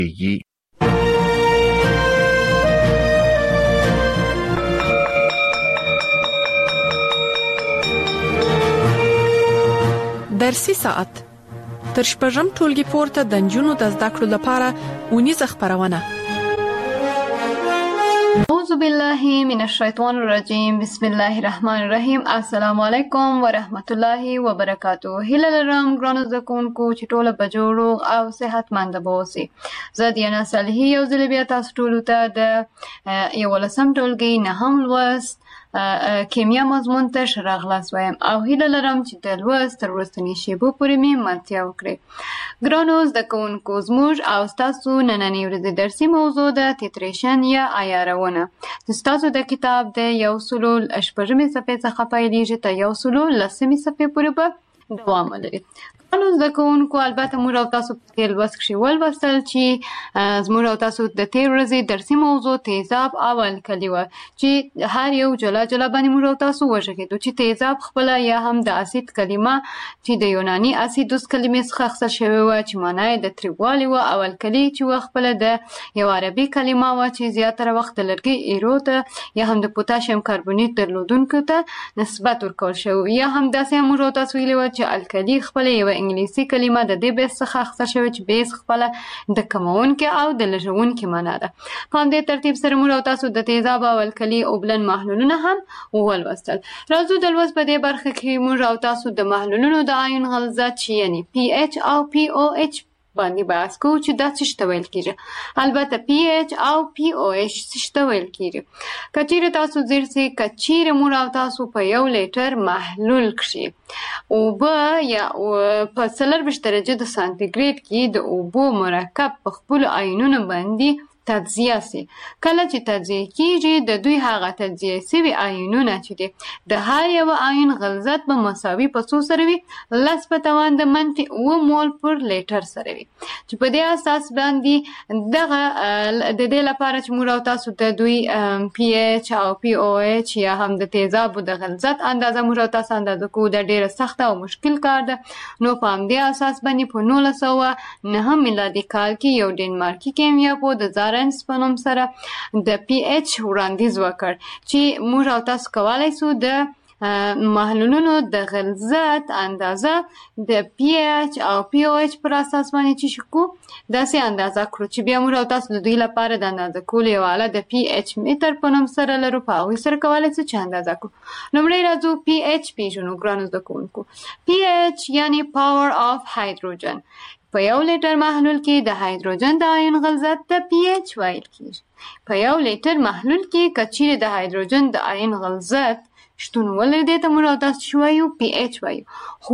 درسي ساعت تر شپږم ټولګي پورته د نجونو د زده کړو لپاره ونیزه خبرونه. اعوذ بالله من الشیطان الرجیم. بسم الله الرحمن الرحیم. السلام علیکم ورحمت الله وبرکاتہ. هیله لرم ګرانو زده کوونکو چې ټوله په جوړو او صحتمند اوسئ. زه دیانا صالحي یو ځل بیا تاسو ټولو ته د 11م ټولګي 9م لوست کیمیا مضمون ته ښه راغلاست وایم او هیله لرم چې د لوست تر وروستنۍ شیبو پورې مې ملتیا وکړئ. ګرانو زده کوونکو، زموږ او ستاسو نننۍ ورځې درسي موضوع ده تیتریشن یا عیارونه. ستاسو د کتاب د 106 صفحې څخه پیلیږي تر 110 صفحې پورې به دوام ولري. ګرانو زده کوونکو، البته موږ او تاسو په تېر لوست کښې ولوستل چې زموږ او تاسو د تېر ورځې درسي موضوع تیزاب او الکلي وه چې هر یو جلا جلا باندې موږ او تاسو وږغېدو چې تیزاب خپله یا هم د اسید کلمه چې د یوناني اسیدوس کلمې څخه اخیستل شوې وه چې معنا یې د تریوالي وه، او الکلي چې وه خپله د یو عربي کلمه وه چې زیاتره وخت د لرګي ایرو ته یا هم د پوتاشیم کاربونیت درلودونکو ته نسبت ورکول شوی. یا هم داسې هم موږ او تاسو ویلي وه چې الکلي خپله یوه انګلیسي کلمه د دې بیس څخه اخیستل شوې چې بیس خپله د کمونکي او د لږونکي معنا ده. په همدې ترتیب سره موږ او تاسو د تیزاب او الکلي اوبلن محلولونه هم ولوستل. راځو د لوست په دې برخه کې موږ او تاسو د محلولونو د آیون غلظت چې یعنې PH او POH باندې بحث کوو چې دا څه ته ویل کېږي. البته PH او POH څه ته ویل کېږي. که چیرې تاسو ځیر سئ، که چیرې موږ او تاسو په 1 لیټر محلول کښې اوبه یا په 40 درجه د سانتیګریډ کې د اوبو مرکب په خپلو آیونونو باندې تجزیه سي. کله چې تجزیه کیږي د دوی هغه تجزیه سوي آیونونه چې دي د هر یو آیون غلظت به مساوي په څو سره وي؟ 10 په توان د -9 مول پر لیټر سره وي. چې په دې اساس باندې دغه د دې لپاره چې موږ او تاسو د دوی PH او POH یا هم د تیزابو د غلظت اندازه موږ او تاسو اندازه کوو، دا ډیره سخته او مشکل کار ده. نو په همدې اساس باندې په 1909 میلادي کال کې یو ډنمارکي کیمیاپوه د زارنس په نوم سره د PH وړاندیز وکړ چې موږ او تاسو کولی سو د محلولونو د غلظت اندازه د PH او POH پر اساس باندې چې شکو داسې اندازه کړو چې بیا موږ او تاسو د دوی لپاره د اندازه کولو یو آله د PH متر په نوم سره لرو، په هغوی سره کولی سو چې اندازه کړو. لومړی راځو PH پیژنو. ګرانو زده کوونکو، PH یعنې پاور آف هایدروجن. په 1 لیټر محلول کې د هایدروجن د آیون غلظت ته PH ویل کېږي. په 1 لیټر محلول کې که چیرې د هایدروجن د آیون غلظت شتون ولري دې ته موږ او تاسو چې وایو PH وایو. خو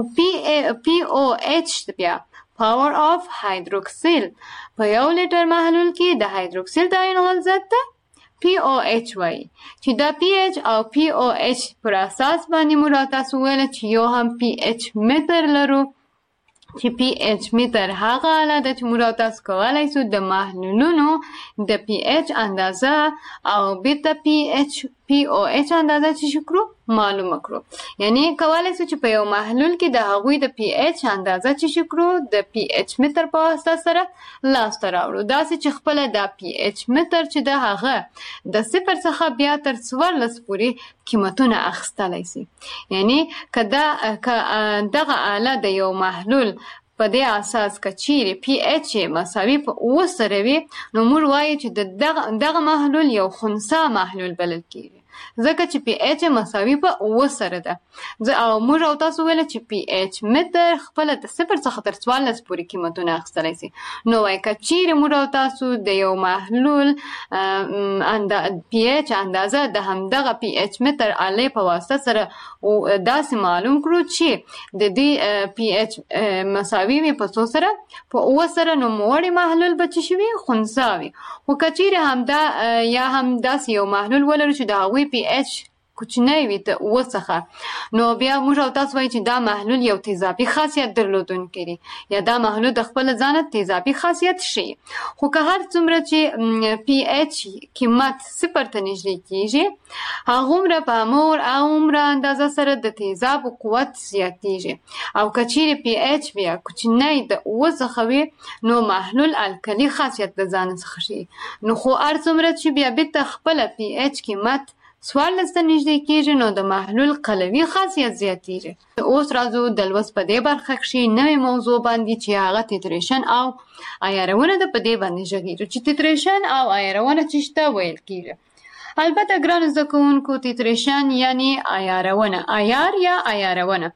POH بیا پاور آف هایدروکسیل په 1 لیټر محلول کې د هایدروکسیل د آیون غلظت ته POH وایي چې دا PH او POH پر اساس باندې موږ او تاسو ویل چې یو هم PH متر لرو چې PH متر هغه آله ده چې موږ او تاسو کولی سو د محلولونو د PH اندازه او بیرته POH اندازه چې کړو معلومه کړو. یعنی کولی سو چې په یو محلول کې د هغوی د PH اندازه چې کړو د PH متر په واسطه سره لاسته راوړو. داسې چې خپله دا PH متر چې د هغه د 0 څخه بیا تر 14 پورې قیمتونه اخیستلی سي. یعنی که دغه آله د یو محلول په دې اساس که چیرې PH مساوي په 9 سره وي نو موږ وایو چې دغه محلول یو خنثی محلول بلل کېږي. ځکه چې PH مساوي په 9 سره ده. او موږ او تاسو ویل چې PH متر خپله د 0 څخه تر 14 پورې قیمتونه اخیستلی سي. نو وایي که چیرې موږ او تاسو د یو محلول PH اندازه د همدغه PH متر آلې په واسطه سره داسې معلوم کړو چې د دې PH مساوي وي په څو سره؟ په 9 سره، نو موړی محلول به څه شي وي؟ خنثی وي. خو که چیرې همدا یا هم داسې یو محلول ولرو چې د هغوی PH کوچنی وي د 7 څخه نو بیا موږ او تاسو وایو چې دا محلول یو تیزابي خاصیت درلودونکی دی یا دا محلول د خپل ځانه تیزابي خاصیت شي خو که هر څومره چې پی ایچ قیمت 0 ته نږدې کیږي هغومره په هغومره اندازه سره د تیزابو قوت زیاتیږي او که چیرې پی ایچ بیا کوچنی د 7 څخه وي نو محلول الکلي خاصیت د ځان څخه شي نو خو هر څومره چې بیا بیرته خپله پی ایچ قیمت 14 ته نږدې کیږي نو د محلول قلوي خاصیت زیاتیږي اوس راځو د لوست په دې برخه کښې نوې موضوع باندې چې هغه تیتریشن او عیارونه ده په دې باندې غږیږو چې تیتریشن او عیارونه څه ته ویل کیږي البته ګرانو زده کوونکو تیتریشن یعنی عیارونه عیار یا عیارونه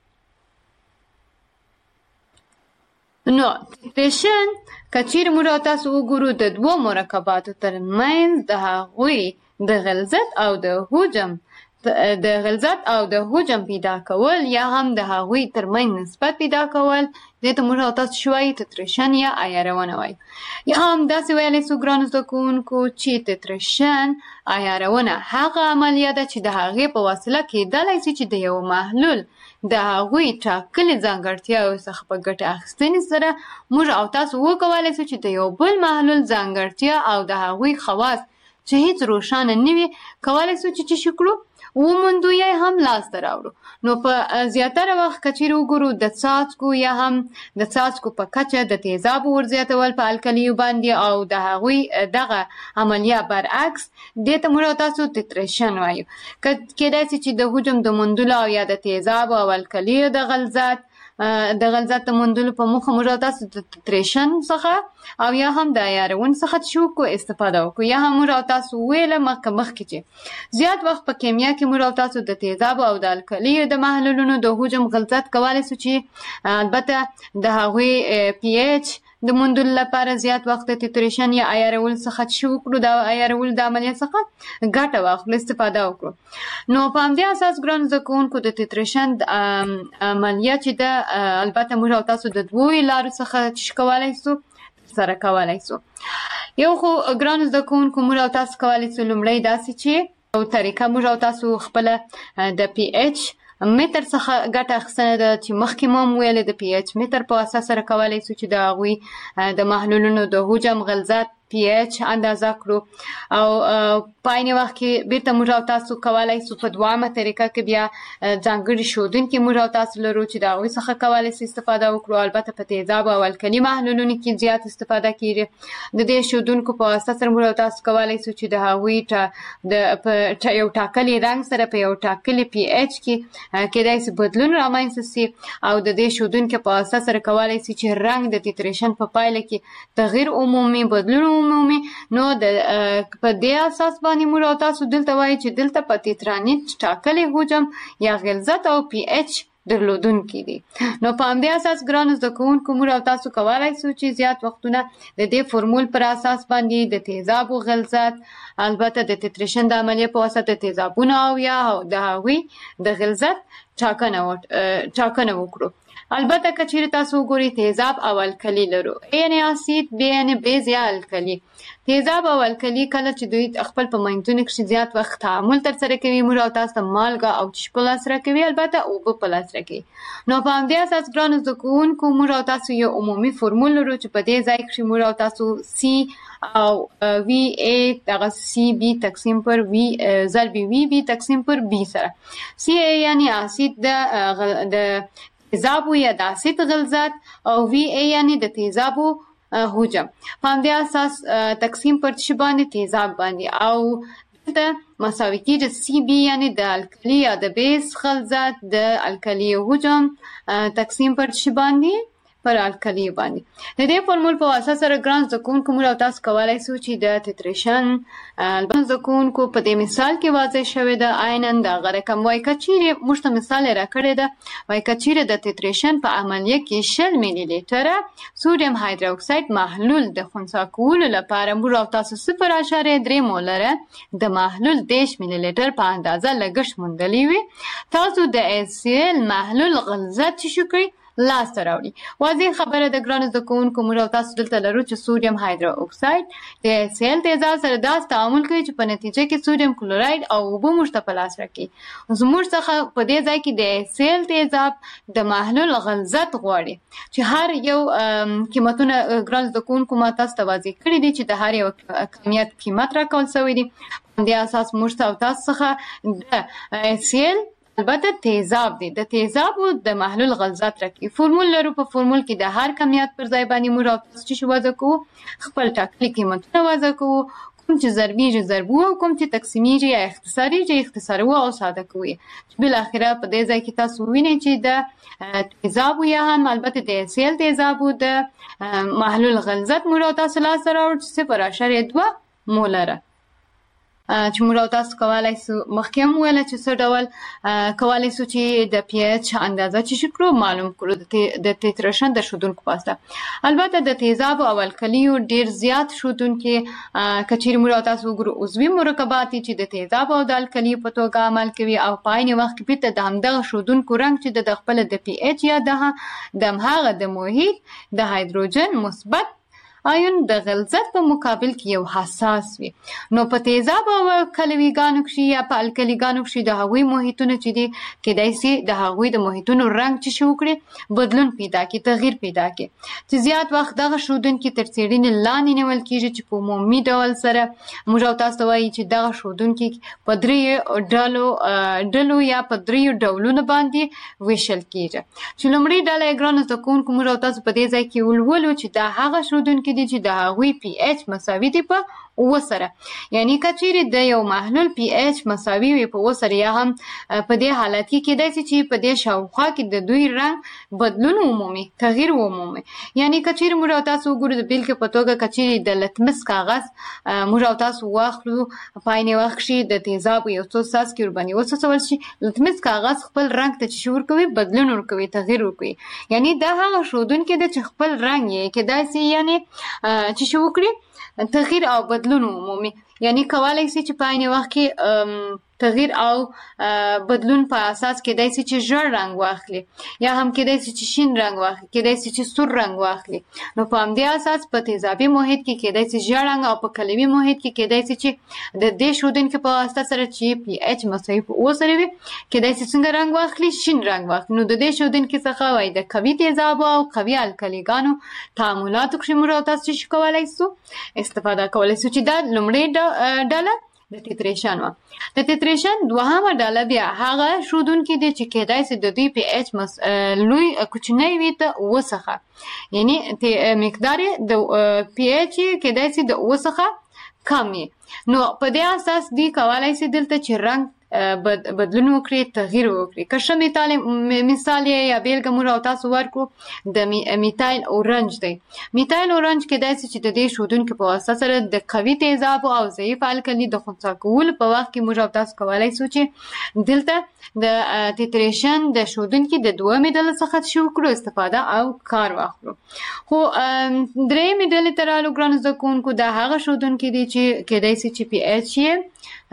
نو تیتریشن که چیرې موږ تاسو وګورو د دوو مرکباتو ترمنځ د هغوی د غلظت او د حجم پیدا کول یا هم د هغوی ترمنځ نسبت پیدا کول دې ته موږ تاسو شوي تیتریشن یا عیارونه وایو یا هم داسې ویلی سو ګرانو زده کوونکو چې تیتریشن عیارونه هغه عملیه ده چې د هغې په وسیله کیدلی سي چې د یو محلول د هغوی ټاکلې ځانګړتیاوو څخه په ګټه اخیستنې سره موږ او تاسو وکولی سو چې د یو بل محلول ځانګړتیا او د هغوی خواص چې هیڅ روښانه نه وي کولی سو چې څه کړو وموندو یا هم لاسته راوړو نو په زیاتره وخت که چیرې وګورو د څاڅکو یا هم د څاڅکو په کچه د تیزابو ورزیاتول په الکلیو باندې او د هغوی دغه عملیه برعکس دې ته موږ تاسو تیتریشن وایو کیدای سي چې د حجم د موندلو او یا د تیزابو او الکلیو د غلظت د موندلو په موخه موږ تاسو د تیتریشن څخه او یا هم د عیارون څخه شو کو استفاده وکړو یا هم موږ تاسو ویله مخکې چې زیات وخت په کیمیا کې موږ تاسو د تیزابو او د الکلیو د محلولونو د حجم غلظت کولی سو چې البته د هغوی پی ایچ د موندلو لپاره زیات وخت د تیتریشن یا عیارول څخه شو وکړو د عیارول د عملیه څخه ګټه واخلو استفاده وکړو نو په همدې اساس ګرانو زده کوونکو د تیتریشن عملیه چې ده البته موږ تاسو د دوو لارو څخه کولی سو سره کولی سو یو خو ګرانو زده کوونکو موږ تاسو کولی سو لومړی داسې چې او طریقه موږ تاسو خپله د پی ایچ متر څخه ګټه اخیستنه ده چې مخکې مو هم ویلې د پی ایچ متر په اساس سره کولی سو چې د هغوی د محلولونو د حجم غلظت پی ایچ اندازه کړو او په عین وخت کې بیرته موږ او تاسو کولی سو په دوامه طریقه کې بیا ځانګړي ښودونکي موږ او تاسو لرو چې د هغوی څخه کولی سو استفاده وکړو البته په تیزابو او الکلي محلولونو کې زیات استفاده کیږي د دې ښودونکو په واسطه سره موږ او تاسو کولی سو چې د هغوی په یو ټاکلي رنګ سره په یو ټاکلي پی ایچ کې کیدای سي بدلون رامنځته سي او د دې ښودونکي په واسطه سره کولی سي چې رنګ د تیتریشن په پایله کې تغییر عمومي بدلون عمومي نو د په دې اساس باندې موږ تاسو دلته وایي چې دلته په تیترانیت ټاکلې حجم یا غلظت او پی ایچ درلودونکي دي نو په همدې اساس ګرانو زده کوونکو موږ تاسو کولی سو چې زیات وختونه د دې فورمول پر اساس باندې د تیزابو غلظت البته د تیتریشن د عملیې په واسطه د تیزابونو او یا د هغوی د غلظت ټاکنه وکړو البته که چیرې تاسو وګورئ تیزاب او الکلي لرو یعنې اسید بیا یعنې بیز یا الکلي تیزاب او الکلي کله چې دوی خپل په منځونو کښې زیات وخت تعامل ترسره کوي موږ او تاسو ته مالګه او چشم په لاس راکوي البته اوبه په لاس راکوي نو په همدې اساس ګرانو زده کوونکو موږ او تاسو یو عمومي فورمول لرو چې په دې ځای کښې موږ او تاسو سی او وی ای دغه سی بی تقسیم پر وی ضرب وی بی تقسیم پر بی سره سی ای یعنې اسید د تیزابو یا د اسید غلظت او وی ای یعنې د تیزابو حجم په همدې اساس تقسیم پر څه باندې تیزاب باندې او دلته مساوي کېږي سی بی یعنې د الکلي یا د بیس غلظت د الکلي حجم تقسیم پر څه باندې پر الکلي باندې د دې فورمول په واسطه سره ګران زده کوونکو موږ تاسو کولی سو چې د تیتریشن البته زده کوونکو په دې مثال کې واضح شوې ده عینا دغه رقم وایي که چیرې موږ ته مثال یې راکړې ده وایي که چیرې د تیتریشن په عملیه کې 10 ملي لیټره سوډیم هایدروکساید محلول د خنثی کولو لپاره موږ تاسو 0.3 مولره د محلول 10 ملي لیټر په اندازه لګښت موندلی وي تاسو د HCl محلول غلظت شو کړئ لاس ته راوړي. واضح خبره د ګرانو زده کوونکو موږ او تاسو دلته لرو چې سودیم هایدرو اکساید د HCl تیزاب سره داسې تعامل کوي چې په نتیجه کې سودیم کلوراید او اوبه موږ ته په لاس راکړي. زموږ څخه په دې ځای کې د HCl تیزاب د محلول غلظت غواړي چې هر یو قیمتونه ګرانو زده کوونکو ما تاسو ته واضح کړي دي چې د هر یو کمیت قیمت راکول شوی دی. په دې اساس موږ ته او تاسو څخه د HCl البته تیزاب دی د تیزابو د محلول غلظت راکړي. فورمول لرو. په فورمول کې د هر کمیت پر ځای باندې موږ او تاسو چې وضع کوو خپل ټاکلي قیمتونه وضع کوو، کوم چې ضربیږي ضربو او کوم چې تقسیمیږي یا اختصاریږي اختصارو او ساده کوي. چې بالاخره په دې ځای کې تاسو وینئ چې د تیزابو یا هم البته د HCl تیزابو د محلول غلظت موږ او تاسو لاس راوړو 0.2 مولره چې موږ او تاسو کولای سو مخکې هم ویل چې څه ډول کولای سو چې د پی ایچ اندازه چې کړو معلوم کړو د تیترشن د شودونکو پاسته. البته د تیزاب او الکلیو ډیر زیات شودونکو کچیر موږ او تاسو وګورو عضوي مرکبات چې د تیزاب او د الکلیو په توګه عمل کوي او پاین وخت کې په د همدغه شودونکو رنګ چې د خپل د پی ایچ یا د همغه د محیط د هایدروجن مثبت آیون د غلظت په مقابل کې یو حساس وي. نو په تیزاب او کلویګانو کې یا په الکلیګانو کې د هغوی محیطونه چې دي کېدای شي د هغوی د محیطونو رنګ چې شو کړي بدلون پیدا کړي، تغییر پیدا کړي چې زیات وخت دغه شودونکي تر څېړنې لاندې نیول کېږي چې په عمومي ډول سره موږ او تاسو ته وایي چې دغه شودونکي په دریو ډلو یا په دریو ډولونو باندې ویشل کېږي. چې لومړۍ ډله یې ګرانو زده کوونکو موږ او تاسو په دې ځای کې ولولو چې دا هغه شودونکي دي چې د هغوی پی ایچ مساوي دي په 9 سره. یعنی کچېرې د یو محلول پی ایچ مساوي وي په 9 سره یا هم په دې حالت کې کېدای شي چې په دې شاوخوا کې د دوی رنګ بدلون ومومي، تغییر ومومي. یعنی کچېرې موږ او تاسو وګورو د بیلګې په توګه کچېرې د لتمس کاغذ موږ او تاسو واخلو په عین وخت کې د تیزابو یو څو څاڅکي ورباندې وڅڅول شي، لتمس کاغذ خپل رنګ ته چې ورکوي بدلون ورکوي، تغییر ورکوي. یعنی دا هغه ښودونکی دی چې خپل رنګ یې کېدای شي یعنی چې شو وکړي تغییر او بدلون عمومي. یعنی کولای شي چې په عین وخت کې تغییر او بدلون په اساس کېدای شي چې ژړ رنګ واخلي یا هم کېدای شي چې شین رنګ واخلي، کېدای شي چې سور رنګ واخلي. نو په همدې اساس په تیزابي محیط کې کېدای شي ژړ رنګ او په کلوي محیط کې کېدای شي چې د دې شودونکو په واسطه سره چې پی ایچ مساوي په 9 سره وي کېدای شي څنګه رنګ واخلي، شین رنګ واخلي. نو د دې شودونکو څخه وایي د قوي تیزاب او قوي الکلیګانو تعاملاتو کې موږ تاسو چې کولای شو استفاده کولای شو چې دا لومړی ډله د تیتریشن و. د تیتریشن دوهمه ډله بیا هغه شودونکي دي چې کېدای شي د دوی پی ایچ لوی کوچنی وي ته 9 څخه، یعنی مقدار د پی ایچ کېدای شي د 9 څخه کم وي. نو په دې اساس دی کولای شي دلته چې رنګ بدلون وکړي، تغییر وکړي. که ښه مثال یا بیلګه موږ او تاسو ورکړو د میتایل اورنج دی. میتایل اورنج کېدای شي چې د دې شودونکو په واسطه سره د قوي تیزابو او ضعیف الکلي د خنثی کولو په وخت کې موږ او تاسو کولای شو چې دلته د تیتریشن د شودونکو د دومې ډلې څخه شو کړو استفاده او کار واخلو. خو درېیمې ډلې ته رالو ګرانو زده کوونکو دا هغه شودونکي دي چې کېدای شي چې پی ایچ یې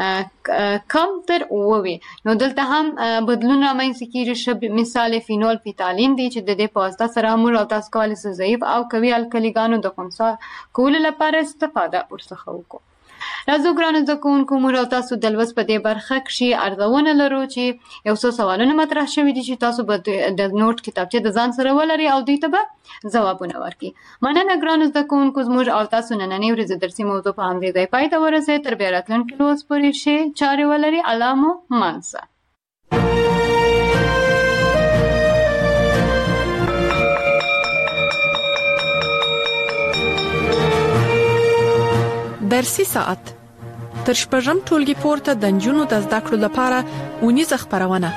کم تر 9 وي. نو دلته هم بدلون رامنځته کېږي. مثال فینول فیتالین دی چې د دې په واسطه سره موږ او تاسو کولی شو ضعیف او قوي الکلیګانو د خنثی کولو لپاره استفاده ورڅخه وکړو. راځو ګرانو زده کوونکو موږ او تاسو د لوست په دې برخه کې ارزونه لرو چې یو څو سوالونه مطرح شوي دي چې تاسو به د نوٹ کتابچه د ځان سره ولرئ او دوی ته به ځوابونه ورکړي. مننه ګرانو زده کوونکو، زموږ او تاسو نننۍ ورځې درسي موضوع په همدې ځای پای ته ورسېد. تر بیا راتلونکي لوست پورې ښې چارې ولرئ. الله مو مانسه. درسي ساعت تر شپږم ټولګي پورته د نجونو د زده کړو لپاره ونیزه خپرونه.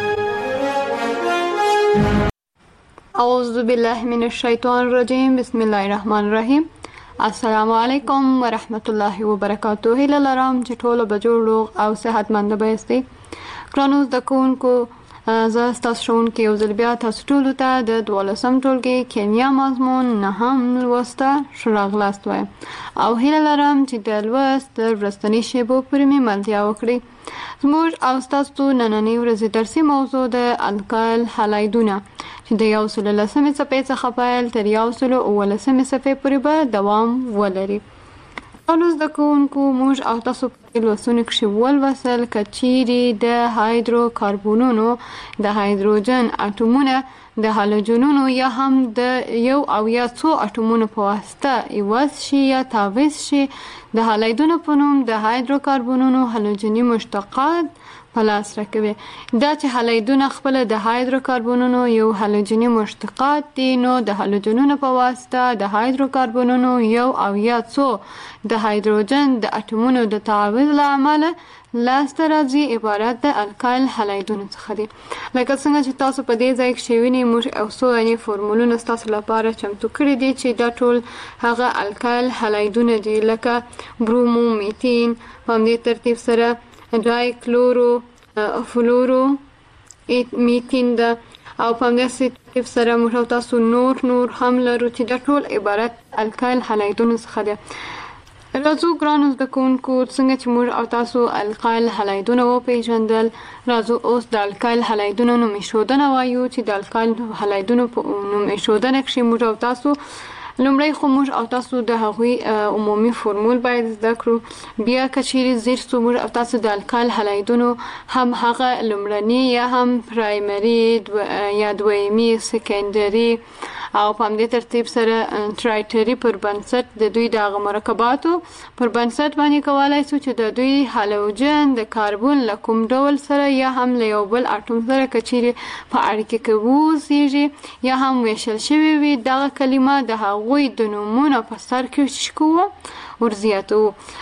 اعوذ بالله من الشیطان الرجیم. بسم الله الرحمن الرحیم. السلام علیکم ورحمت الله وبرکاته. هیله لرم چې ټول به جوړ روغ او صحتمند اوسئ. ګرانو زده کوونکو، زه ستاسو ښوونکې یو ځل بیا تاسو ټولو ته د 12م ټولګي کیمیا مضمون 9م لوست ښه راغلاست وایم او هیله لرم چې د لوست د وروستنۍ شیبو پورې مې ملتیا وکړئ. زموږ او ستاسو نننۍ ورځې درسي موضوع د القایل هالایدونه چې د 110 صفحې څخه پیل تر 119 صفحې پورې به دوام ولري. اوس د کوونکو موږ او تاسو په لوستونو کې ولوستل کچيري د هایدروکاربونونو د هایدروجن اټومونه د هالوجنونو یا هم د یو او یا څو اټومونو په واسطه ایواز شي یا تاویز شي د هالایدونو په نوم د هایدروکاربونونو هالوجني مشتقات په لاس راکوي. دا چې هالایدونه خپل د هایدروکاربونونو یو هالوجني مشتقات دي، نو د هالوجنونو په واسطه د هایدروکاربونونو یو او یا څو د هایدروجن د اټومونو د تعویض له امله لاسته راځي عبارت د الکایل هالایدونو څخه دي. لکه څنګه چې تاسو په دې ځای کې شویني موږ او څو یعنی فورمولونه تاسو لپاره چمتو کړی دي چې دا ټول هغه الکایل هالایدونه دي، لکه برومو، میتین، په همدې ترتیب سره ډای کلورو فلورو میتین ده، او په همدې ترتیب سره موږ تاسو نور هم لرو چې دا ټول عبارت الکایل هالایدونو څخه دي. راځو ګرانو زده کوونکو څنګه چې موږ او تاسو الکایل هالایدونه وپېژندل، راځو اوس د الکایل هالایدونو نوم ایښودنه وایو چې د الکایل هالایدونو په نوم ایښودنه کې موږ او تاسو لومړی خو موږ او تاسو د هغوی عمومي فورمول باید زده کړو. بیا کچیري زیر څو موږ او تاسو د الکایل هالایدونو هم هغه لومړني یا هم پرایمري یا دویمي سیکنډري او په همدې ترتیب سره ټرایټري پر بنسټ د دوی د مرکباتو پر بنسټ باندې کولای شو چې د دوی هالوجن د کاربن له کوم ډول سره یا هم له یو بل اټوم سره کچیري په اړیکه کې ووسیږي یا هم ویشل شوی وي، دغه کلمه د هغوی د نومونو په سر کې شکوه ورزیاتو.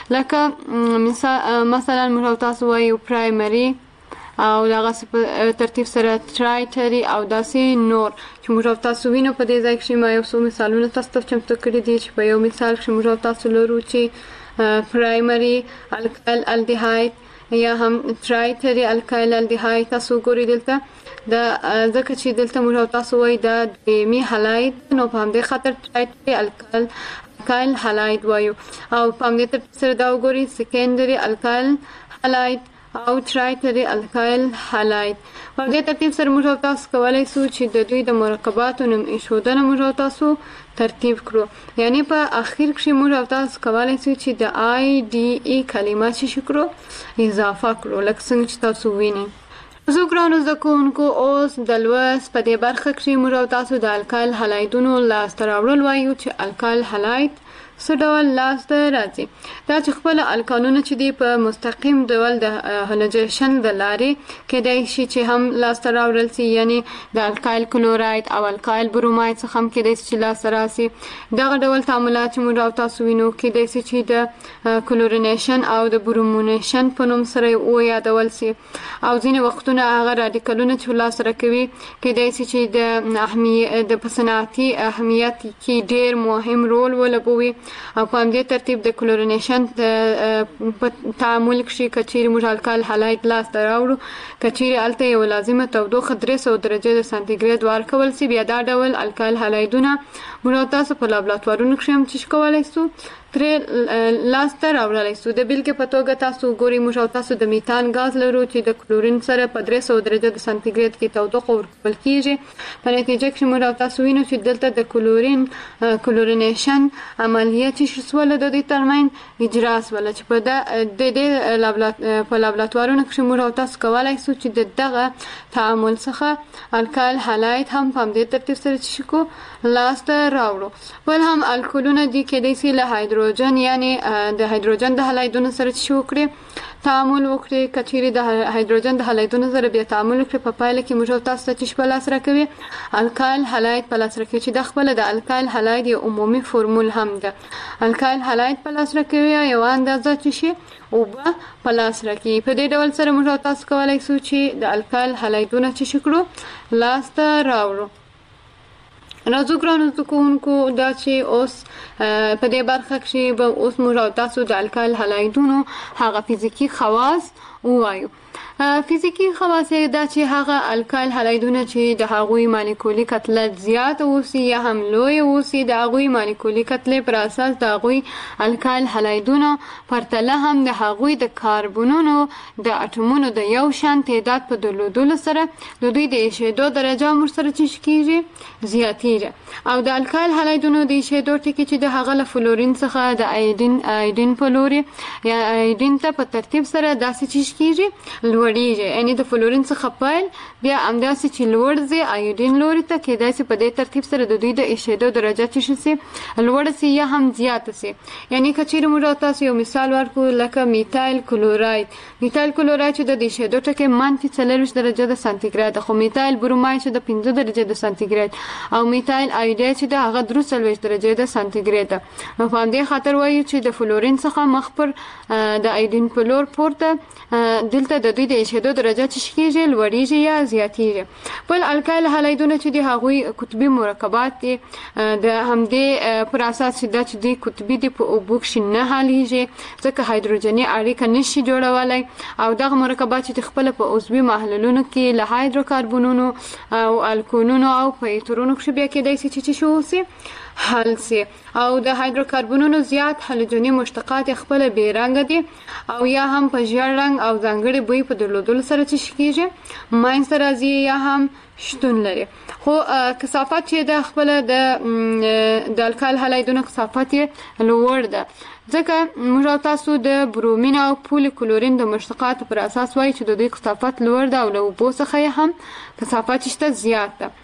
لکه مثلا موږ تاسو وایو پرایمري او دغه په ترتیب سره ټرایټري او داسې نور چې موږ تاسو وینو. په دې ځای کې ما یو څو مثالونه تاسو ته چمتو کړي دي چې په یو مثال کې موږ تاسو لرو چې پرایمري الکایل الډیهاید یا هم ټرایټري الکایل الډیهاید تاسو ګورئ دلته د ځکه چې دلته موږ تاسو وایي دا دویمي هالاید، نو په همدې خاطر ټرایټري الکایل هالاید وایو. او په همدې ترتیب سره دا وګورئ سیکنډري الکایل هالاید او ټرایټري الکایل هالاید. په دې ترتیب سره موږ تاسو کولای شو چې د دوی د مرکباتو نوم ایښودنه موږ تاسو ترتیب کړو. یعنی په اخر کې موږ تاسو کولای شو چې د آی ډی ای کلمه چې کړو اضافه کړو، لکه څنګه چې تاسو وینئ. زه ګرانو زده کوونکو اوس د لوست په دې برخه کې موږ تاسو د الکایل هالایدونو لاسته راوړل وایو چې الکایل هالاید څه ډول لاسته راځي. دا چې خپل الکانونه چې دی په مستقیم ډول د هالوجن د لارې کېدای شي چې هم لاسته راوړل شي، یعنی د الکایل کلوراید او الکایل بروماید څخه هم کېدای شي چې لاسته راسي. دغه ډول تعاملات چې موږ تاسو وینو کېدای شي چې د کلورینیشن او د برومونیشن په نوم سره یادول شي، او ځینې وختونه هغه رادیکالونه چې لاسته راکوي کېدای شي چې د صنعتي اهمیت کې ډېر مهم رول ولوبوي. او په همدې ترتیب د کلورینیشن په تعامل کې کچیري موږ الکایل هالاید لاسته راوړو، کچیري هلته یو لازمه تودوخه 300 درجه د سانتیګریډ ورکول شي، بیا دا ډول الکایل هالایدونه موږ تاسو په لابراتوارونو کې هم چې کولای شو ترې لاسته راوړلی شو. د بیلګې په توګه تاسو ګورئ موږ تاسو د میتان غاز لرو چې د کلورین سره په 300 درجه د سانتیګریډ کې تودوخه ورکول کیږي. په نتیجه کې موږ تاسو وینو چې دلته د کلورینیشن عملیه چې شوله د دې ترمن اجرا شوله، چې په دې په لابراتوارونو کې موږ تاسو کولای شو چې دغه تعامل څخه الکایل هالاید هم په همدې ترتیب سره چې کو لاسته راوړو. بل هم الکولونه دي کېدای شي له هایدروجن یعنی د هایدروجن د هالایدونو سره چې وکړي تعامل وکړي، کچیري د هایدروجن د هالایدونو سره بیا تعامل وکړي، په پایله کې موږ تاسو ته چې په لاس راکوي الکایل هالاید په لاس راکوي، چې د خپل د الکایل هالاید یو عمومي فورمول هم ده. الکایل هالاید په لاس راکوي یو اندازه چې شي او په لاس راکوي. په دې ډول سره موږ تاسو کولای شو چې د الکایل هالایدونه چې کړو لاسته راوړو. راځو ګرانو زده کوونکو دا چې اوس په دې برخه کې به اوس موږ تاسو د الکایل هالایدونو هغه فزیکی خواص ووایو. فزیکی خواص دا چې هغه الکایل هلایدونه چې د هغوی مالیکولي کتله زیات اوسي یا هم لوی اوسي د هغوی مالیکولي کتله پر اساس د هغوی الکایل هلایدونه پرتله هم د هغوی د کاربونونو د اټومونو د یو شان تعداد په درلودلو سره د دوی د ایشېدو درجه هم ورسره څه کېږي زیاتېږي او د الکایل هلایدونو د ایشېدو ټکي چې د هغه له فلورین څخه د ایودین په لوري یا ایودین ته په ترتیب سره داسې څه کېږي لوړیږي یعنی د فلورین څخه پیل بیا همداسې چې لوړ ځي ایودین لوري ته کېدای شي په دې ترتیب سره د دوی د ایشېدو درجه څه شي لوړه سي یا هم زیاته سي یعنی که چیرې موږ تاسو یو مثال ورکو لکه میتایل کلوراید چې د ایشېدو ټکي -40 درجه د سانتیګراد خو میتایل بروماید چې د 15 درجه د سانتیګراد او میتایل ایوداید چې د هغه 43 درجه د سانتیګراد نو په دې خاطر وایي چې د فلورین څخه مخ پر د ایودین په لور پورته دلته د دوی د ایشېدو درجه څه کېږي لوړیږي یا زیاتېږي بل الکایل هلایدونه چې د هغوی قطبي مرکبات دي د همدې پر اساس چې د قطبي دي په اوبو کښې نه حلیږي ځکه هایدروجني اړیکه نشي جوړولی او دغه مرکبات چې خپله په عضوي محلولونو کې له هایدروکاربونونو او الکولونو او په ایترونو کښې بیا کېدای شي چې څه اوسي حل سي او د هایدروکاربونونو زیات هالوجني مشتقات خپل بې رنګه دي او یا هم په ژیړ رنګ او ځانګړي بوی په درلودلو سره څه کېږي منځته راځي یا هم شتون لري خو کثافت چې د خپل د الکایل هلایدونو کثافت یې لوړ ده ځکه موږ تاسو د برومین او پولی کلورین د مشتقاتو پر اساس وایي چې د دوی کثافت لوړ ده او له اوبو څخه یې هم کثافت شته زیات ده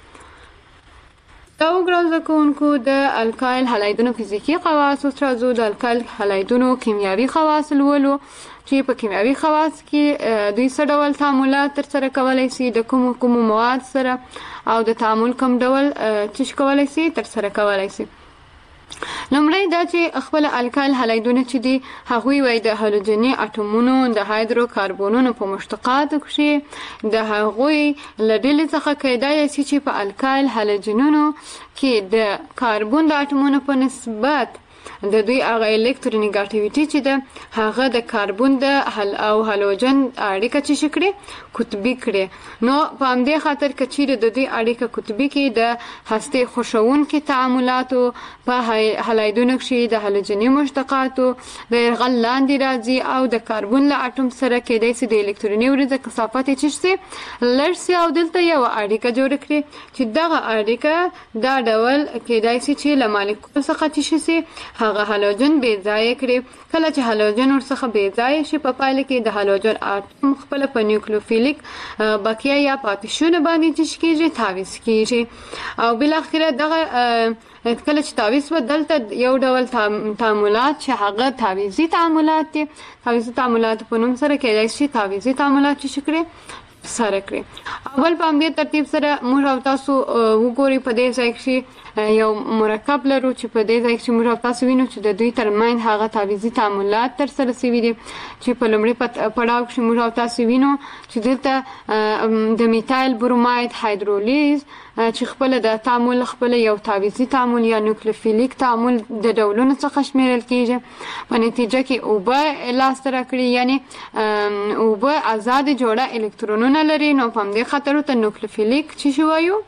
دا وګورئ زده کوونکو د الکایل هلایدونو فزیکي خواص اوس راځو د الکایل هلایدونو کیمیاوي خواص لولو چې په کیمیاوي خواص کې دوی څه ډول تعاملات ترسره کولی شي د کومو مواد سره او د تعامل کوم ډول څه کولی شي ترسره کولی شي لومړی دا چې خپل الکایل هلایدونه چې دي هغوی وایي د هالوجني اټومونو د هایدروکاربونونو په مشتقاتو کښې د هغوی له ډلې څخه کېدای شي چې په الکایل هالوجنونو کې د کاربون د اټومونو په نسبت د دوی هغه الکترونیګاټیویټي چې ده هغه د کاربون د او هالوجن اړیکه چې کړي قطبي کړي نو په همدې خاطر که چیرې د دوی اړیکه قطبي کې د هستې خوښوونکي تعاملاتو په هلایدونو کښې د هالوجني مشتقاتو د یرغل لاندې راځي او د کاربون له اټوم سره کېدای شي د الکتروني وریځه کثافت یې څه شي لږ شي او دلته یوه اړیکه جوړه کړي چې دغه اړیکه دا ډول کېدای شي چې له مالیکول څخه څه شي هغه هالوجن بې ځایه کړي کله چې هالوجن ورڅخه بې ځایه شي په پایله کې د هالوجن اټوم خپله په نیوکلیوفیلیک بقیه یا پاتې باندې څه کېږي تعویض کېږي او بالاخره دغه کله چې تعویض به دلته یو ډول تعاملات چې هغه تعویضي تعاملات دي تعویضي تعاملات په نوم سره کېدای شي تعویضي تعاملات څه کړي سره کړي اول په همدې ترتیب سره موږ او تاسو وګورئ په دې ځای کښې یو مرکب لرو چې په دې ځای کښې موږ او تاسو وینو چې د دوی ترمنځ هغه تعویضي تعاملات ترسره شوي دي چې په لومړي پړاو کښې موږ او تاسو وینو چې دلته د میتایل بروماید هایدرولیز چې خپله د تعامل خپله یو تعویضي تعامل یا نیوکلیوفیلیک تعامل د ډولونو څخه شمیرل کېږي په نتیجه کې اوبه لاسته راکړي یعنې اوبه ازاد جوړه الکترونونه لري نو په همدې خاطر ورته نیوکلیوفیلیک څه شي وایو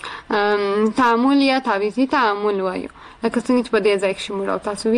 تعامل یا تعویضي تعامل وایو لکه څنګه چې په دې ځای کښې موږ او تاسو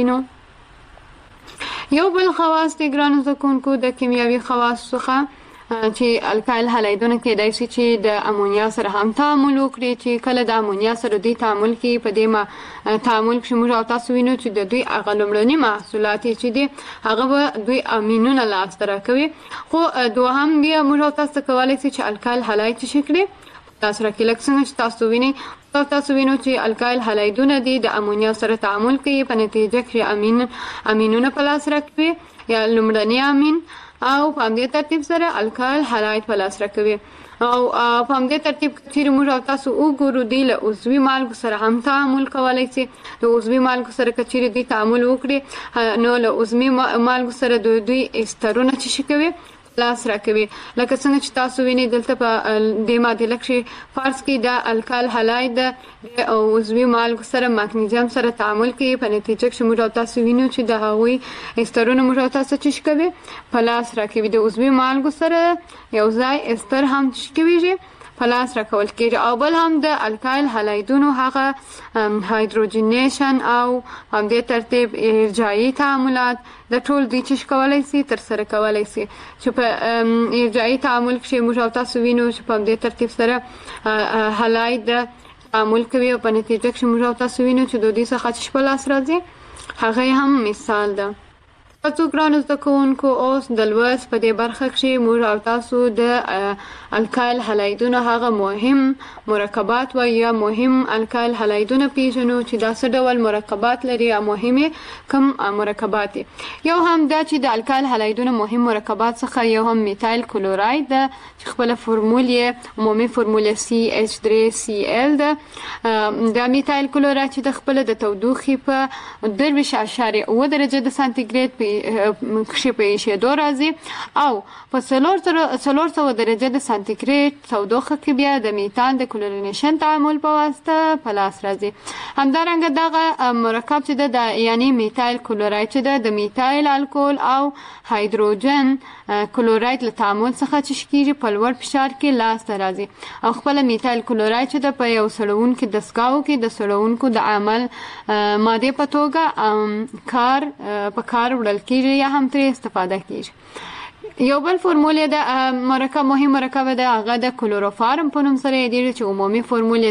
وینو یو بل خواص د ګرانو زده کوونکو د کیمیاوي خواصو څخه چې الکایل هلایدونه کېدای شي چې د امونیا سره هم تعامل وکړي چې کله د امونیا سره دوی تعامل کوي په دې تعامل کښې موږ او تاسو وینو چې د دوی هغه لومړني محصولات چې دي هغه به دوی امینونه لاسته راکوي خو دوهم بیا موږ او تاسو کولی شي چې الکایل هلاید څه کړي تاسو راکړي لکه څنګه چې تاسو وینو چې الکایل هلایدونه دي د امونیا سره تعامل کوي په نتیجه کې امینونه په لاس راکوي یا لومړني امین او په همدې ترتیب سره الکایل هلاید په لاس راکوي او په همدې ترتیب چې موږ او تاسو وګورو دی له عضوي مالګو سره هم تعامل کولی شي د عضوي مالګو سره که چیرې دوی تعامل وکړي نو له عضوي مالګو سره دوی استرونه څه کوي لاس راکوي. لکه څنګه چې تاسو وینئ دلته په دې معادله کې فرض کړئ دا الکال هلاید د عضوي مالګو سره مګنیزیم سره تعامل کوي، په نتیجه کې موږ او تاسو وینو چې د هغوی استرونه موږ او تاسو چش کوي په لاس راکوي. د عضوي مالګو سره یو ځای استر هم چش کوي په لاس راکول کېږي. او بل هم د الکایل هلایدونو هغه هایدروجنیشن او هم دې ترتیب ارجاعي تعاملات د ټول دوی چش کولای سي تر سره کولای سي چې په ارجاعي تعامل کې موږ او تاسو وینو چې په دې ترتیب سره هلاید تعامل کوي او په نتیجه کې موږ او تاسو وینو چې د دوی څخه چش په لاس راځي. هغه هم مثال ده. تاسو ګرانو زده کوونکو اوس د لوست په دې برخه کې موږ او تاسو د الکایل هلایدونو هغه مهم مرکبات و یا مهم الکایل هلایدونه پیژنو چې دا څه ډول مرکبات لري او مهمه کوم مرکبات. یو هم دا چې د الکایل هلایدونو مهم مرکبات څخه یو هم میتایل کلوراید ده چې خپل فرمول یې عمومي فرمول CH3Cl ده. دا میتایل کلوراید چې د خپل د تودوخې په 2.8 درجه د سانتیګریډ کښې په ایشېدو راځي او په 400 درجه د سانتیګریډ تودوخه کې بیا د میتان د کلورینیشن تعامل په واسطه په لاس راځي. همدارنګه دغه مرکب چې د یعنی میتایل کلوراید چې د میتایل الکول او هایدروجن کلوراید له تعامل څخه چش کېږي په لوړ فشار کې لاس ته راځي او خپل میتایل کلوراید چې د په یو سړونکي دستګاو کې د سړونکو د عمل ماده په توګه په کار وړل کېږي یا هم ترې استفاده کېږي. یو بل فرمول د مرکب مهم مرکب د هغه د کلوروفارم په نوم سره یادېږي چې عمومي فرمول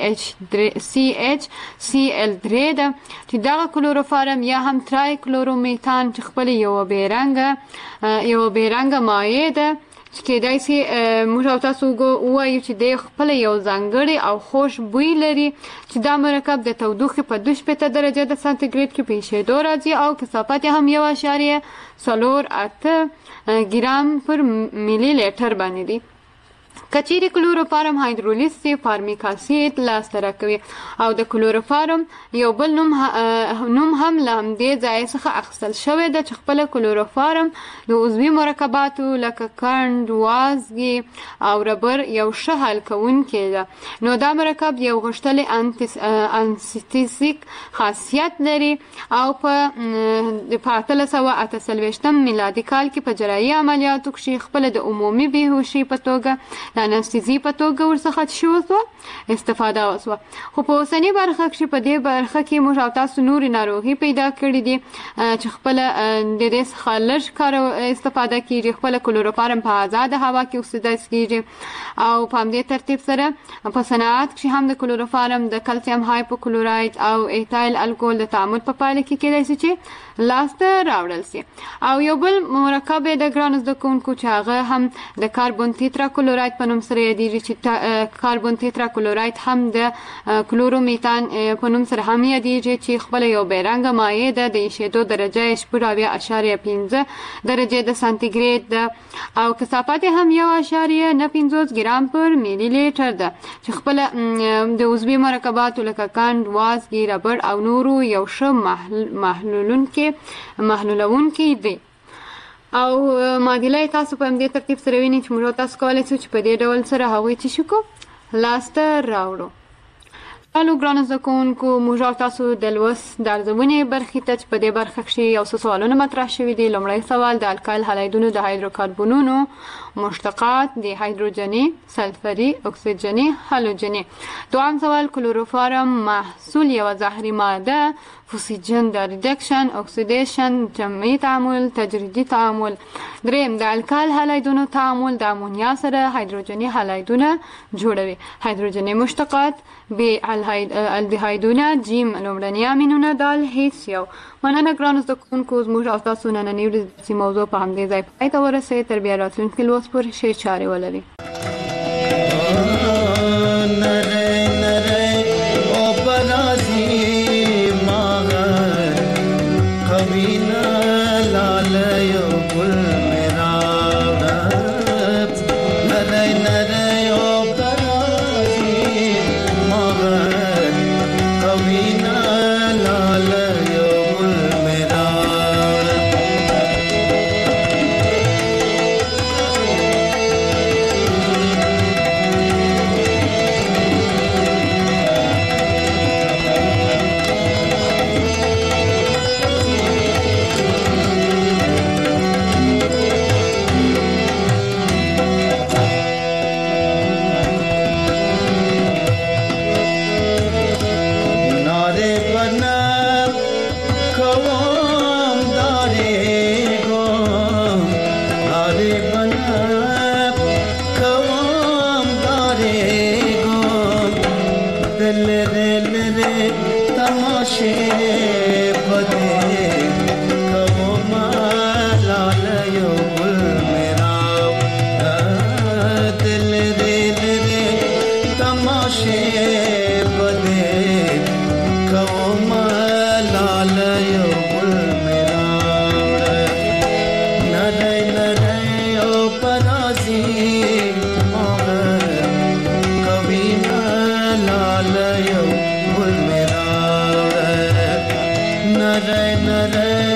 CHCl3 ده چې دغه کلوروفارم یا هم ترای کلورومیتان چې خپل یو بیرنګه مایع ده چې کېدای سي موږ او تاسو ووایو چې د خپل یو ځانګړی او خوش بوی لري چې دا مرکب د تودوخې په 2.8 درجه د سانتیګریډ کې په ایشېدو راځي او کثافت هم 1.08 ګرام پر ملي لیټر باندې دی. کچېرې کلوروفارم هایدرولیز سي فارمیک اسید لاسته راکوي او د کلوروفارم یو بل نوم هم له همدې ځای څخه اخیستل شوی ده چې خپل کلوروفارم د عضوي مرکباتو لکه کند، وازګې او ربر یو ښه حل کوونکی ده. نو دا مرکب یو غښتلی انستیزیک خاصیت لري او په 1848 میلادي کال کې په جراحي عملیاتو کې خپل د عمومي بېهوشي په توګه د انستیزي په توګه ورڅخه استفاده وسوه. خو په اوسنۍ برخه کې په دې برخه کې موږ او تاسو نورې ناروغي پیدا کړي دي چې خپل د دې څخه لږ کار استفاده کیږي. خپل کلوروفارم په آزاده هوا کې اوسېدای کیږي او په همدې ترتیب سره په صنعت کې هم د کلوروفارم د کلسیم هایپوکلوراید او ایتایل الکول د تعامل په پایله کې کېدای شي چې لاسته راوړل شي. او یو بل مرکب د ګرانو زده کوونکو چې هغه هم د کاربون تیترا کلوراید په نوم سره یادېږي چې کاربون تیترا کلوراید هم د کلورومیتان په نوم سره هم یادېږي چې خپل یو بیرنګه مایع ده د ایشېدو درجه 0.5 درجه د سانتیګریډ ده او کثافت هم 1.95 ګرام پر ملي لیټر ده چې خپل د عضوي مرکباتو لکه کند، وازګې، ربر او نورو یو ښه محلولونکي دی. او معادله تاسو په همدې ترتیب سره وینئ چې موږ تاسو کولی شو چې په دې ډول سره هغوی څه شو لاسته راوړو. الو ګرانو زده کوونکو موږ تاسو د لوست د ارزونې برخې ته چې په دې برخه کې یو څه سوالونه مطرح شوي دي. لومړی سوال د الکایل هلایدونو د هایدروکاربونونو مشتقات د هایدروجني، سلفري، اکسیجني، هالوجني. دویم سوال کلوروفارم محصول یوه زهري ماده فوسیجن د ریډکشن، اکسیدیشن، جمعي تعامل، تجریدي تعامل. دریم د الکایل هلایدونو تعامل د امونیا سره هایدروجني هلایدونه جوړوي. هایدروجني مشتقات ب الدهایدونه، جیم لومړني امینونه، دال هیڅ یو. مننه ګرانو زده کوونکو زموږ او تاسو نننۍ ورځې موضوع په همدې ځای پای ته ورسوي. تر بیا راتلونکي لوست پورې ښې چارې ولري. कभी न लाल यो गुल